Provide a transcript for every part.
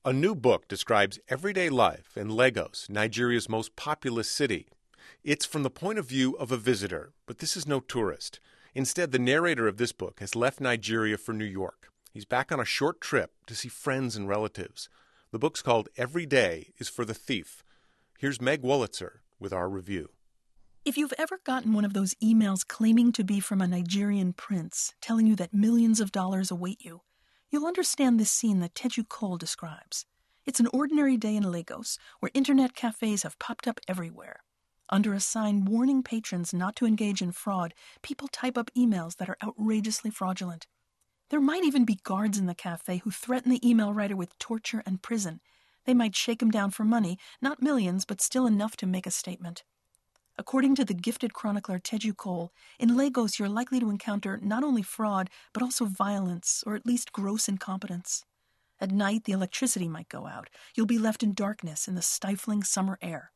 A new book describes everyday life in Lagos, Nigeria's most populous city. It's from the point of view of a visitor, but this is no tourist. Instead, the narrator of this book has left Nigeria for New York. He's back on a short trip to see friends and relatives. The book's called Every Day is for the Thief. Here's Meg Wolitzer with our review. If you've ever gotten one of those emails claiming to be from a Nigerian prince, telling you that millions of dollars await you, you'll understand this scene that Teju Cole describes. It's an ordinary day in Lagos, where internet cafes have popped up everywhere. Under a sign warning patrons not to engage in fraud, people type up emails that are outrageously fraudulent. There might even be guards in the cafe who threaten the email writer with torture and prison. They might shake him down for money, not millions, but still enough to make a statement. According to the gifted chronicler Teju Cole, in Lagos you're likely to encounter not only fraud, but also violence, or at least gross incompetence. At night, the electricity might go out. You'll be left in darkness in the stifling summer air.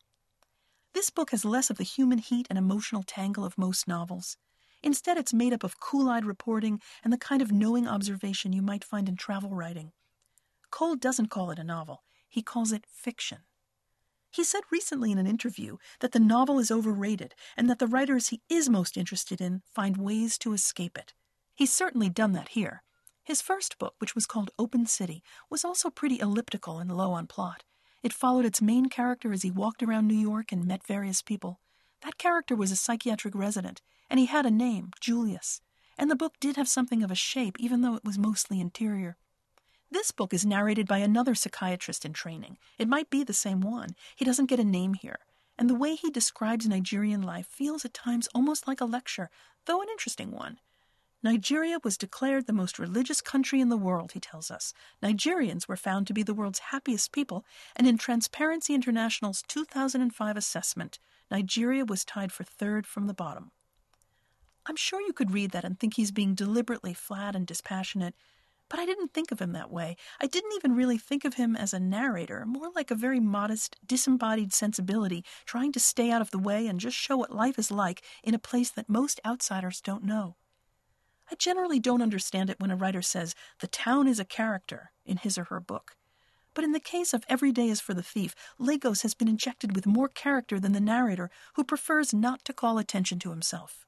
This book has less of the human heat and emotional tangle of most novels. Instead, it's made up of cool-eyed reporting and the kind of knowing observation you might find in travel writing. Cole doesn't call it a novel. He calls it fiction. He said recently in an interview that the novel is overrated and that the writers he is most interested in find ways to escape it. He's certainly done that here. His first book, which was called Open City, was also pretty elliptical and low on plot. It followed its main character as he walked around New York and met various people. That character was a psychiatric resident, and he had a name, Julius. And the book did have something of a shape, even though it was mostly interior. This book is narrated by another psychiatrist in training. It might be the same one. He doesn't get a name here. And the way he describes Nigerian life feels at times almost like a lecture, though an interesting one. Nigeria was declared the most religious country in the world, he tells us. Nigerians were found to be the world's happiest people, and in Transparency International's 2005 assessment, Nigeria was tied for third from the bottom. I'm sure you could read that and think he's being deliberately flat and dispassionate, but I didn't think of him that way. I didn't even really think of him as a narrator, more like a very modest, disembodied sensibility trying to stay out of the way and just show what life is like in a place that most outsiders don't know. I generally don't understand it when a writer says, the town is a character in his or her book. But in the case of Every Day is for the Thief, Lagos has been injected with more character than the narrator, who prefers not to call attention to himself.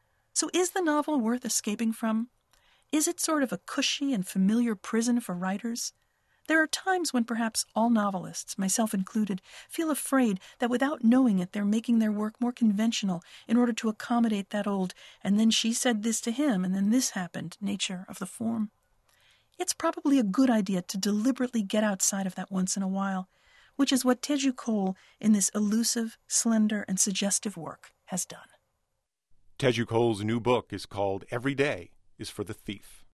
So is the novel worth escaping from? Is it sort of a cushy and familiar prison for writers? There are times when perhaps all novelists, myself included, feel afraid that without knowing it they're making their work more conventional in order to accommodate that old, and then she said this to him, and then this happened, nature of the form. It's probably a good idea to deliberately get outside of that once in a while, which is what Teju Cole, in this elusive, slender, and suggestive work, has done. Teju Cole's new book is called Every Day is for the Thief.